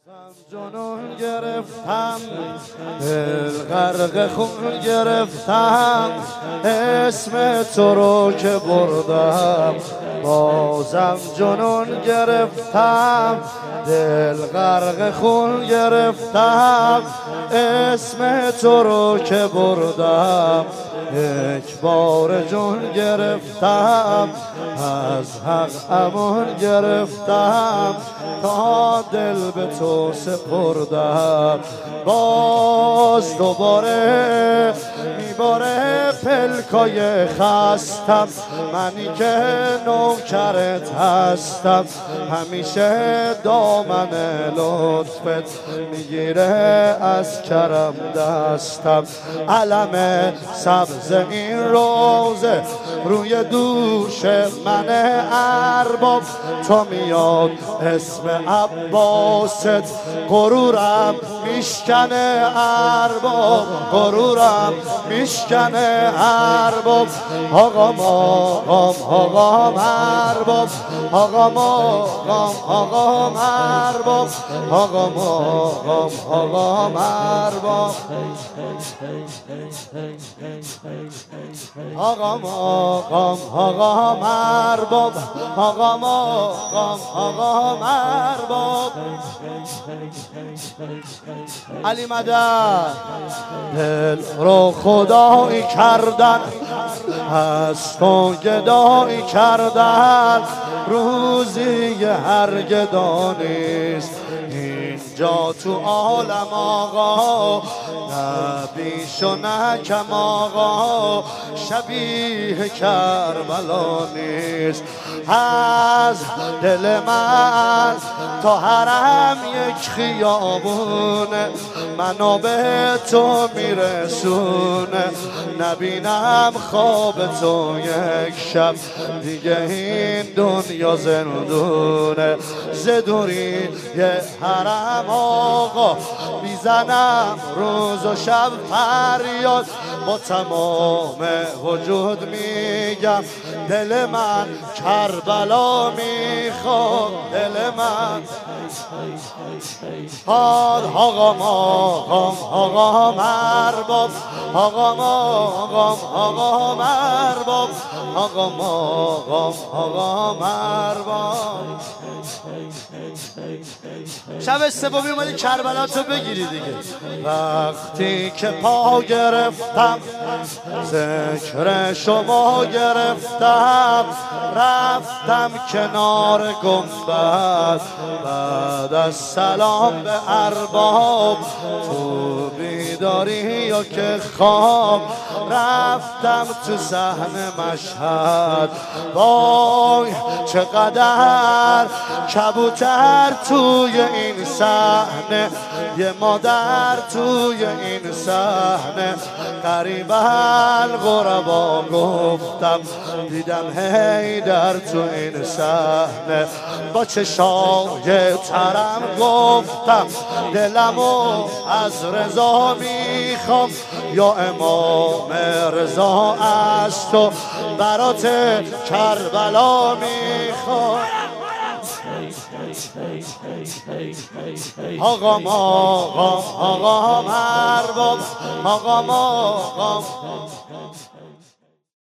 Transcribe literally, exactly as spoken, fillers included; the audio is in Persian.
جنون گرفتم، دل غرق خون گرفتم، اسم تو رو که بردم بازم جنون گرفتم، دل غرق خون گرفتم، اسم تو رو که بردم یک بار جون گرفتم، از حق امان گرفتم تا دل به تو سپردم. باز دوباره میباره پلکای خستم، منی که نوکرت هستم، همیشه دامن لطفت میگیره از کرم دستم. علم سبز این روزه روی دوش من ارباب، تو میاد اسم عباست غرورم میشکنه ارباب، غرورم میشکنه ارباب. آقام آقام آقام ارباب، آقام آقام آقام ارباب، آقام آقام آقام ارباب، آقام آقام آقام ارباب، آقام آقام آقام ارباب. علی مدد دل رو خدایی کردن، از تو گدایی کردن، روزی هرگدا نیست اینجا تو عالم آقا، نبیش و نکم آقا، شبیه کربلا نیست. از دل من تا حرم یک خیابونه، منو به تو میرسونه، نبینم خواب تو یک شب دیگه این دنیا زندونه. ز دوری یه حرم آقا میزنم روز و شب فریاد، با تمام وجود میگم دل من کربلا میخواد، دل من آقام آقام آقام ارباب، آقام آقام آقام ارباب، آقام آقام آقام ارباب. شب سومی اومدی کربلا تو بگیری دیگه. وقتی که پا گرفتم ذکر شما گرفتم، رفتم کنار گنبد بعد از سلام به ارباب، تو بیداری یا که خواب، رفتم تو صحن مشهد. وای چقدر کبوتر توی این صحنه، یه مادر توی این صحنه، غریب الغربا گفتم دیدم حیدر تو این صحنه. با چشای ترم گفتم دلمو از رضا میخوام، یا امام رضا از تو برات کربلا میخوام. آقام آقام آقام ارباب، آقام آقام